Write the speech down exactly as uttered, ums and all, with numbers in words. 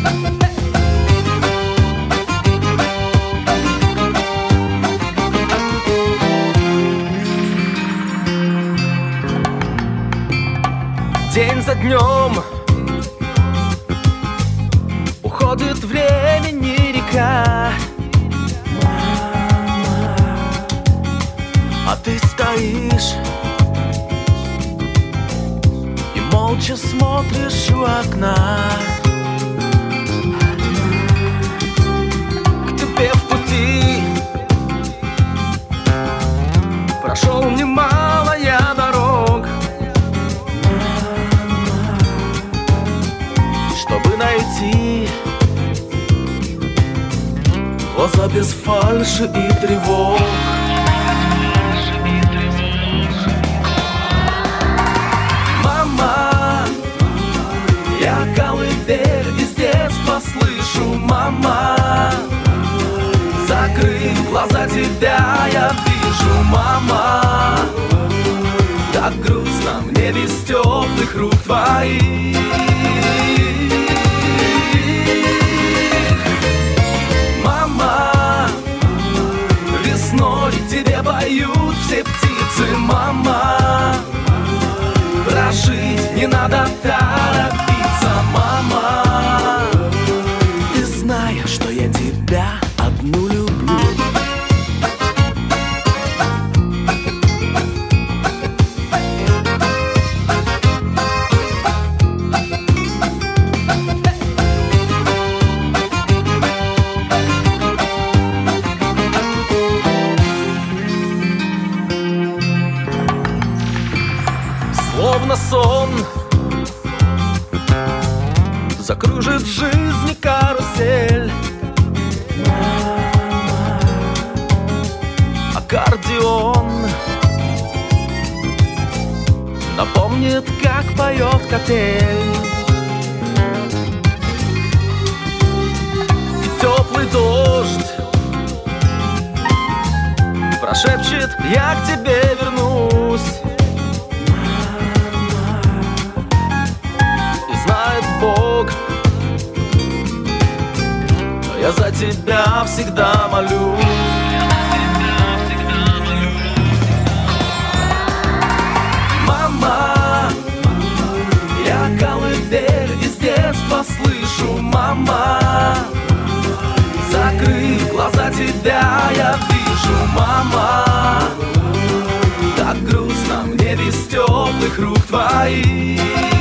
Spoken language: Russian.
День за днем уходит времени река, а ты стоишь и молча смотришь у окна. К тебе в пути прошел немало я дорог, чтобы найти глаза без фальши и тревог. Мама, я колыбель из детства слышу. Мама, закрыв глаза, тебя я вижу. Мама, так грустно мне без теплых рук твоих. Весной тебе поют все птицы. Мама, прожить не надо торопиться. Мама, ты знаешь, что я тебя одну люблю. Словно сон закружит в жизни карусель. Аккордеон напомнит, как поет капель. И теплый дождь прошепчет: я к тебе вернусь. Бог, я за тебя всегда молюсь. Мама, я колыбель из детства слышу. Мама, закрыв глаза, тебя я вижу. Мама, так грустно мне без теплых рук твоих.